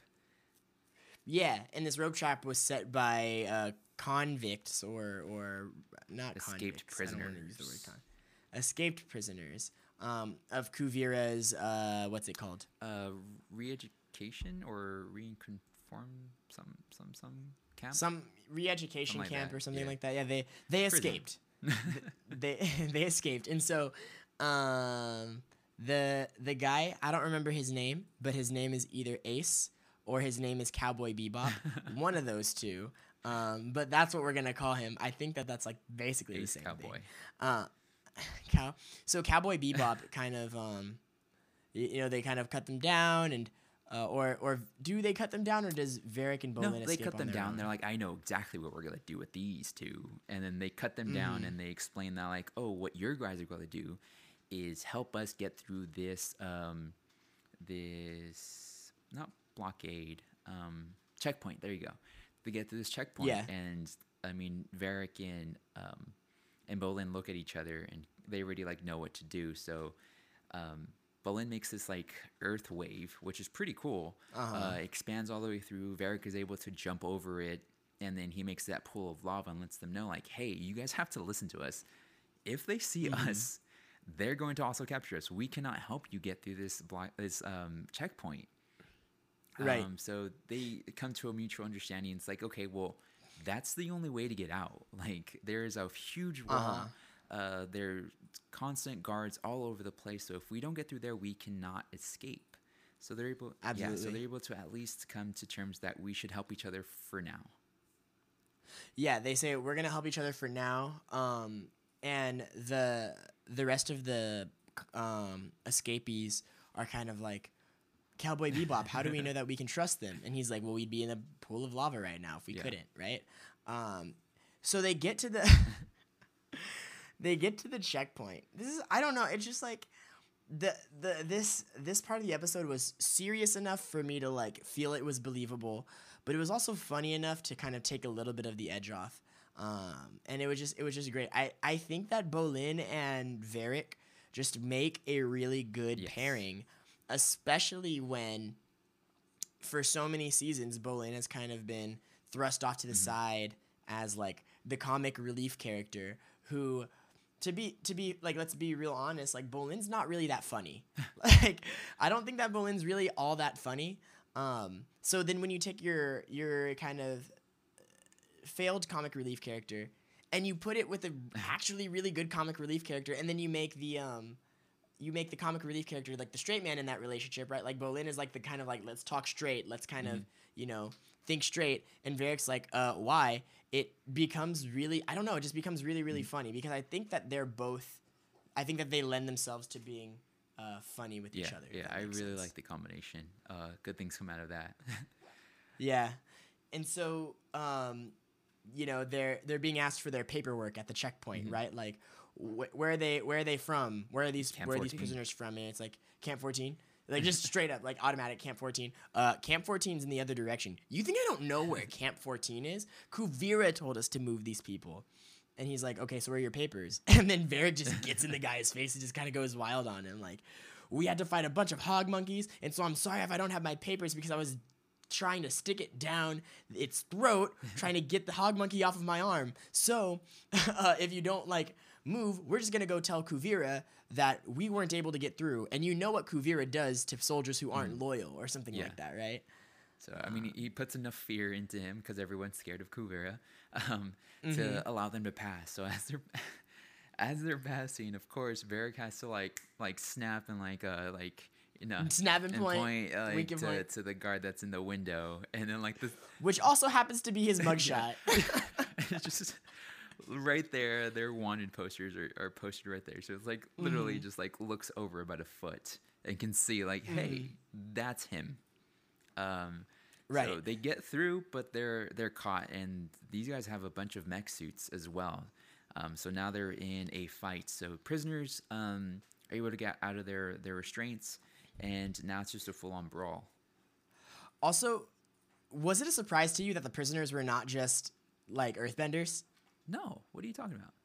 S1: Yeah, and this rope trap was set by uh, convicts or or not
S2: Escaped
S1: convicts. I don't wanna use the word
S2: prisoners.
S1: con- escaped prisoners um, of Kuvira's uh, what's it called?
S2: Uh, re-education or re-conform some some some camp.
S1: Some re-education
S2: Something like
S1: camp
S2: that,
S1: or something
S2: yeah.
S1: like that. Yeah, they they
S2: Prison.
S1: escaped. they they escaped, and so um, the the guy, I don't remember his name, but his name is either Ace or his name is Cowboy Bebop. One of those two. Um, but that's what we're gonna call him. I think that that's like basically
S2: Ace
S1: the same
S2: Cowboy.
S1: thing. Uh, cow. So Cowboy Bebop kind of um, y- you know, they kind of cut them down, and uh, or or do they cut them down, or does Varric and Bolin
S2: No, they
S1: escape
S2: cut
S1: on
S2: them
S1: their
S2: down.
S1: own?
S2: They're like, I know exactly what we're gonna do with these two, and then they cut them down,
S1: Mhm.
S2: and they explain that like, oh, what your guys are gonna do is help us get through this um, this not blockade um, checkpoint. There you go. They get to this checkpoint,
S1: Yeah.
S2: and I mean, Varric and um, and Bolin look at each other, and they already like know what to do. So. Um, Bolin makes this like earth wave, which is pretty cool.
S1: Uh-huh.
S2: Uh, expands all the way through. Varric is able to jump over it, and then he makes that pool of lava and lets them know, like, "Hey, you guys have to listen to us. If they see
S1: Mhm.
S2: us, they're going to also capture us. We cannot help you get through this block, this um, checkpoint."
S1: Right.
S2: Um, so they come to a mutual understanding. It's like, okay, well, that's the only way to get out. Like, there is a huge wall.
S1: Uh-huh.
S2: Uh, there's constant guards all over the place. So if we don't get through there, we cannot escape. So they're able, yeah. So
S1: Absolutely.
S2: they're able to at least come to terms that we should help each other for now.
S1: Yeah, they say we're gonna help each other for now. Um, and the the rest of the um, escapees are kind of like, Cowboy Bebop, how do we know that we can trust them? And he's like, well, we'd be in a pool of lava right now if we
S2: Yeah.
S1: couldn't, right? Um, so they get to the they get to the checkpoint. This is I don't know. It's just like the the this this part of the episode was serious enough for me to like feel it was believable, but it was also funny enough to kind of take a little bit of the edge off. Um, and it was just it was just great. I, I think that Bolin and Varric just make a really good
S2: Yes.
S1: pairing, especially when for so many seasons Bolin has kind of been thrust off to the side as like the comic relief character who to be to be like let's be real honest, like Bolin's not really that funny. Like I don't think that Bolin's really all that funny. Um, so then when you take your your kind of failed comic relief character, and you put it with a actually really good comic relief character, and then you make the um, you make the comic relief character like the straight man in that relationship, right? Like Bolin is like the kind of like let's talk straight, let's kind
S2: Mm-hmm.
S1: of you know think straight, and Varric's like uh why? It becomes really I don't know, it just becomes really really
S2: Mm-hmm.
S1: funny because I think that they're both, I think that they lend themselves to being uh funny with
S2: Yeah,
S1: each other. if
S2: yeah,
S1: that
S2: I
S1: makes
S2: really
S1: sense.
S2: like the combination. Uh, good things come out of that.
S1: Yeah, and so um, you know they're they're being asked for their paperwork at the checkpoint,
S2: Mhm.
S1: right? Like, wh- where are they where are they from? Where are these
S2: Camp
S1: where are these
S2: fourteen.
S1: prisoners from? And it's like Camp fourteen, like just straight up like automatic Camp fourteen. Uh, Camp fourteen's in the other direction. You think I don't know where Camp fourteen is? Kuvira told us to move these people. And he's like, okay, so where are your papers? And then Varric just gets in the guy's face and just kind of goes wild on him. Like, we had to fight a bunch of hog monkeys, and so I'm sorry if I don't have my papers because I was trying to stick it down its throat, trying to get the hog monkey off of my arm. So, uh, if you don't like move, we're just gonna go tell Kuvira that we weren't able to get through. And you know what Kuvira does to soldiers who aren't loyal or something
S2: Yeah.
S1: like that, right?
S2: So I mean, he, he puts enough fear into him because everyone's scared of Kuvira, um,
S1: Mm-hmm.
S2: to allow them to pass. So as they're as they're passing, of course, Varric has to like like snap and like uh like you know
S1: Snap and point,
S2: point, uh, like,
S1: wink and
S2: to,
S1: point.
S2: to the guard that's in the window, and then like this
S1: Which also happens to be his mugshot.
S2: it's just right there. Their wanted posters are, are posted right there. So it's like literally
S1: Mm-hmm.
S2: just like looks over about a foot and can see like, hey, that's him. Um, So
S1: Right.
S2: they get through, but they're they're caught, and these guys have a bunch of mech suits as well. Um, so now they're in a fight. So prisoners um, are able to get out of their their restraints, and now it's just a full on brawl.
S1: Also, was it a surprise to you that the prisoners were not just like earthbenders?
S2: No, what are you talking about?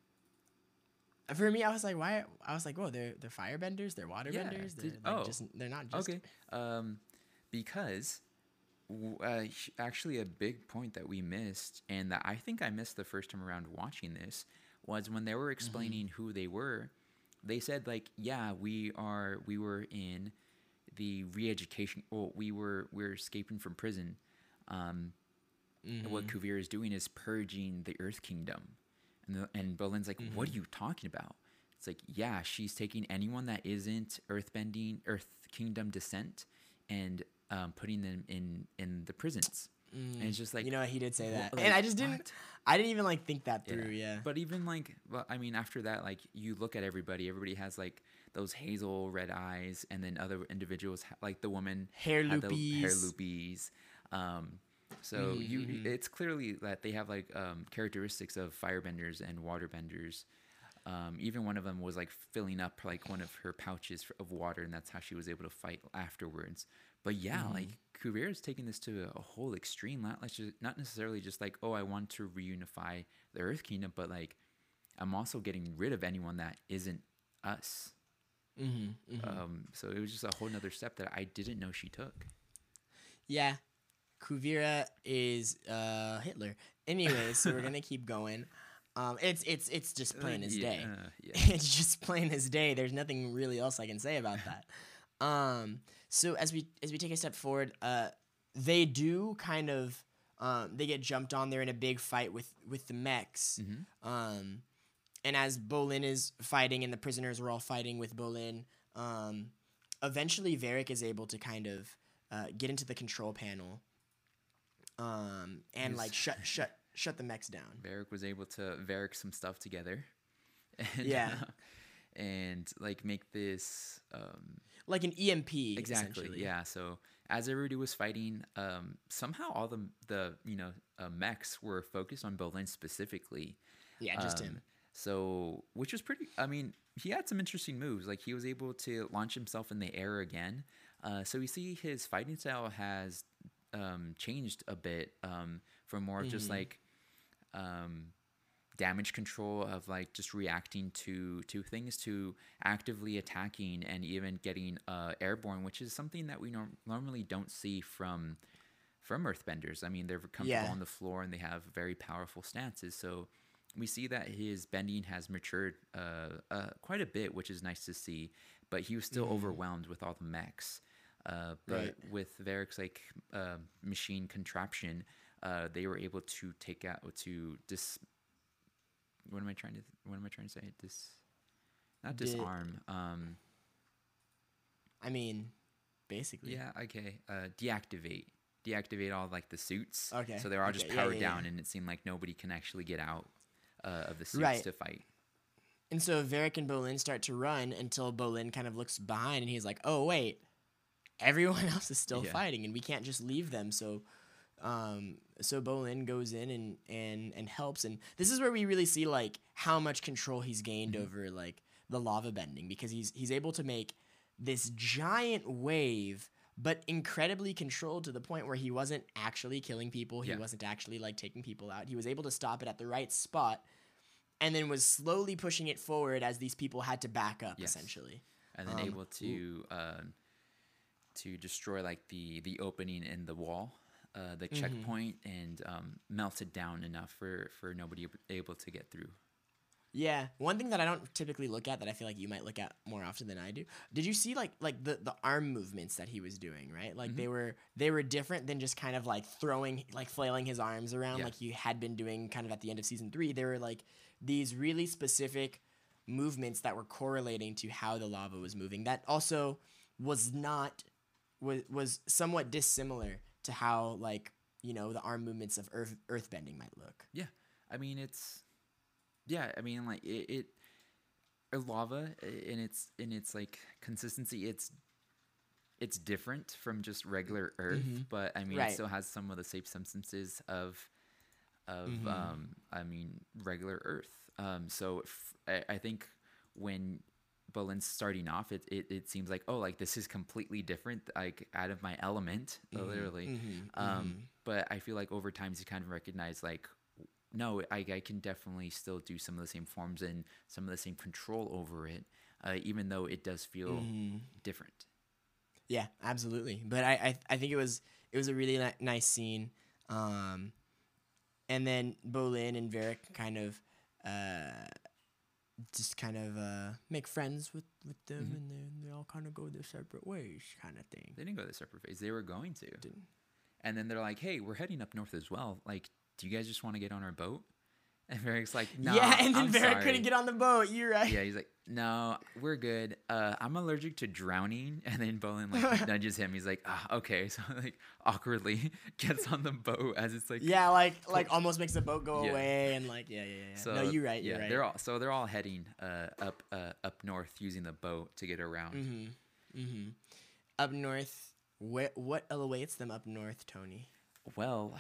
S1: For me, I was like, why? I was like, whoa, they're they're firebenders, they're waterbenders.
S2: Yeah,
S1: They're
S2: did-
S1: like
S2: oh,
S1: just they're not just
S2: Okay, um, because w- uh, sh- actually a big point that we missed, and that I think I missed the first time around watching this, was when they were explaining who they were. They said like, yeah, we are we were in the re-education. Well, we were we're escaping from prison. Um, and what Kuvira is doing is purging the Earth Kingdom. And, the, and Bolin's like, what are you talking about? It's like, yeah, she's taking anyone that isn't earthbending, Earth Kingdom descent, and um, putting them in, in the prisons. And it's just like,
S1: you know, he did say that,
S2: wha-
S1: and
S2: like,
S1: I just didn't.
S2: what?
S1: I didn't even like think that through. Yeah.
S2: But even like, well, I mean, after that, like you look at everybody, everybody has like those hazel red eyes, and then other individuals, ha- like the woman
S1: Hair
S2: had the hair
S1: loopies.
S2: loopies. Um, so you, it's clearly that they have like um, characteristics of firebenders and waterbenders. Um, even one of them was like filling up like one of her pouches f- of water, and that's how she was able to fight afterwards. But yeah, like Kuvira's taking this to a, a whole extreme. Not like just, not necessarily just like, oh, I want to reunify the Earth Kingdom, but like I'm also getting rid of anyone that isn't us.
S1: Mm-hmm,
S2: Um, so it was just a whole nother step that I didn't know she took.
S1: Yeah. Kuvira is uh, Hitler. Anyway, so we're gonna keep going. Um, it's it's it's just plain as
S2: yeah,
S1: day.
S2: uh, yeah.
S1: It's just plain as day. There's nothing really else I can say about that. Um, so as we as we take a step forward, uh, they do kind of um, they get jumped on. They're in a big fight with with the mechs. Um, and as Bolin is fighting and the prisoners are all fighting with Bolin, um, eventually Varric is able to kind of uh, get into the control panel um, and
S2: He's-
S1: like shut shut shut the mechs down.
S2: Varric was able to Varric some stuff together. And,
S1: Yeah.
S2: uh, and like make this um,
S1: Like an E M P.
S2: exactly
S1: essentially.
S2: yeah. So as everybody was fighting, um, somehow all the the you know uh, mechs were focused on Bolin specifically.
S1: Yeah, just
S2: Um,
S1: him.
S2: So, which was pretty. I mean, he had some interesting moves. Like he was able to launch himself in the air again. Uh, so we see his fighting style has um, changed a bit um, from more of just
S1: Mm-hmm.
S2: like um, damage control of like just reacting to to things to actively attacking and even getting uh, airborne, which is something that we norm- normally don't see from from earthbenders. I mean, they're comfortable
S1: Yeah.
S2: on the floor and they have very powerful stances. So we see that his bending has matured uh, uh, quite a bit, which is nice to see. But he was still overwhelmed with all the mechs. Uh, but
S1: Right.
S2: with Varric's like uh, machine contraption, uh, they were able to take out to dis. What am I trying to? What am I trying to say? Dis, not
S1: Di-
S2: disarm. Um,
S1: I mean, basically.
S2: yeah. Okay. Uh, deactivate. Deactivate all like the suits.
S1: Okay,
S2: So they're all
S1: okay,
S2: just
S1: yeah,
S2: powered
S1: yeah, yeah.
S2: down, and it seemed like nobody can actually get out uh, of the suits
S1: Right.
S2: to fight.
S1: And so Varric and Bolin start to run until Bolin kind of looks behind and he's like, oh, wait, everyone else is still
S2: Yeah.
S1: fighting and we can't just leave them. So um, so Bolin goes in and, and, and helps. And this is where we really see like how much control he's gained
S2: Mm-hmm.
S1: over like the lava bending, because he's he's able to make this giant wave, but incredibly controlled to the point where he wasn't actually killing people. He
S2: Yeah.
S1: wasn't actually like taking people out. He was able to stop it at the right spot, and then was slowly pushing it forward as these people had to back up,
S2: Yes.
S1: essentially.
S2: And then
S1: Um,
S2: able to um, to destroy like the the opening in the wall, uh, the checkpoint, and um, melt it down enough for for nobody ab- able to get through.
S1: Yeah, one thing that I don't typically look at that I feel like you might look at more often than I do. Did you see like like the, the arm movements that he was doing, right? Like they were they were different than just kind of like throwing like flailing his arms around
S2: Yeah.
S1: like he had been doing kind of at the end of season three. There were like these really specific movements that were correlating to how the lava was moving. That also was not was was somewhat dissimilar to how like, you know, the arm movements of earth earthbending might look.
S2: Yeah, I mean it's, yeah, I mean like it, it uh, lava uh, in its in its like consistency, it's it's different from just regular Earth, but I mean
S1: Right.
S2: it still has some of the same substances of of
S1: Mhm.
S2: um I mean regular Earth. Um, so if, I, I think when Bolin's starting off, it, it it seems like, oh, like this is completely different, like out of my element, literally.
S1: mhm,
S2: Um, but I feel like over time, you kind of recognize like, no, I, I can definitely still do some of the same forms and some of the same control over it, uh, even though it does feel
S1: Mm-hmm.
S2: different.
S1: Yeah, absolutely. But I, I, I think it was it was a really ni- nice scene. Um, and then Bolin and Varric kind of uh, just kind of uh, make friends with, with them, and then they all kind of go their separate ways, kind of thing.
S2: They didn't go the separate phase; they were going to.
S1: Didn't-
S2: And then they're like, "Hey, we're heading up north as well. Like, do you guys just want to get on our boat?" And Varric's like, "No,
S1: yeah, and then
S2: I'm
S1: Varric
S2: sorry."
S1: couldn't get on the boat. You're right.
S2: Yeah, he's like, "No, we're good. Uh, I'm allergic to drowning." And then Bolin like nudges him. He's like, ah, "Okay." So like awkwardly gets on the boat as it's like,
S1: Yeah, like like almost makes the boat go
S2: Yeah.
S1: away, and like yeah, yeah, yeah.
S2: So
S1: no, you're right.
S2: Yeah,
S1: You're right.
S2: they're all so they're all heading uh, up uh, up north using the boat to get around.
S1: Mm-hmm. Mm-hmm. Up north, where what awaits them up north, Tony?
S2: Well,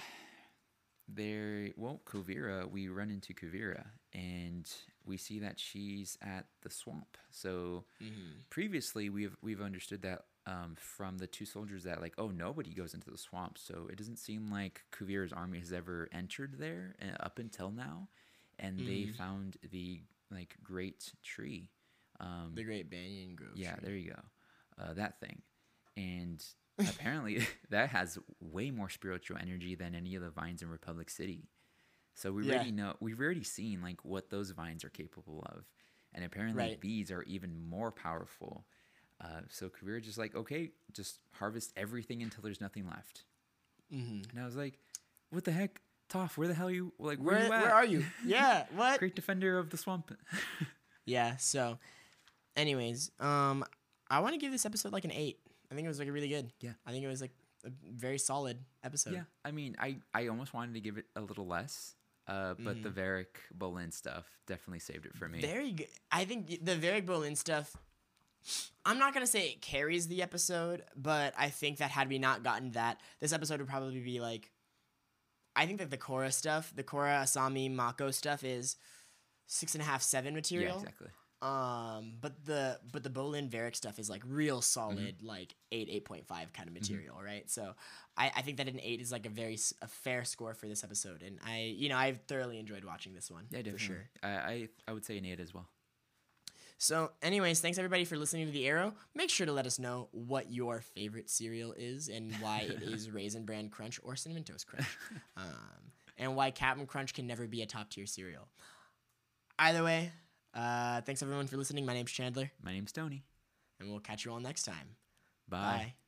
S2: there. Well, Kuvira. We run into Kuvira, and we see that she's at the swamp. So
S1: Mm-hmm.
S2: previously, we've we've understood that um, from the two soldiers that like, oh, nobody goes into the swamp. So it doesn't seem like Kuvira's army has ever entered there uh, up until now, and they
S1: Mhm.
S2: found the like great tree. Um,
S1: The Great Banyan Grove.
S2: Yeah,
S1: tree.
S2: there you go. Uh, that thing. And apparently that has way more spiritual energy than any of the vines in Republic City. So we
S1: Yeah.
S2: already know, we've already seen like what those vines are capable of. And apparently
S1: Right.
S2: these are even more powerful. Uh, so Kavira just like, okay, just harvest everything until there's nothing left.
S1: Mm-hmm.
S2: And I was like, what the heck? Toph, where the hell are you? Like, where,
S1: Where
S2: you at?
S1: where are you? Yeah. What?
S2: Great defender of the swamp.
S1: Yeah. So, anyways, um, I want to give this episode like an eight. I think it was like really good.
S2: Yeah.
S1: I think it was like a very solid episode.
S2: Yeah, I mean, I, I almost wanted to give it a little less, uh, but the Varric Bolin stuff definitely saved it for me.
S1: Very good. I think y- the Varric Bolin stuff, I'm not going to say it carries the episode, but I think that had we not gotten that, this episode would probably be like, I think that the Korra stuff, the Korra, Asami, Mako stuff is six and a half, seven
S2: yeah,
S1: material.
S2: exactly.
S1: Um, but the but the Bolin Varric stuff is like real solid, like eight, eight point five kind of material, right? So I, I think that an eight is like a very s- a fair score for this episode, and I you know I've thoroughly enjoyed watching this one.
S2: Yeah,
S1: for
S2: definitely.
S1: sure.
S2: I, I I would say an eight as well.
S1: So, anyways, thanks everybody for listening to The Arrow. Make sure to let us know what your favorite cereal is and why it is Raisin Bran Crunch or Cinnamon Toast Crunch, um, and why Captain Crunch can never be a top tier cereal. Either way, uh, thanks everyone for listening. My name's Chandler,
S2: My name's Tony.
S1: and we'll catch you all next time.
S2: Bye.
S1: Bye.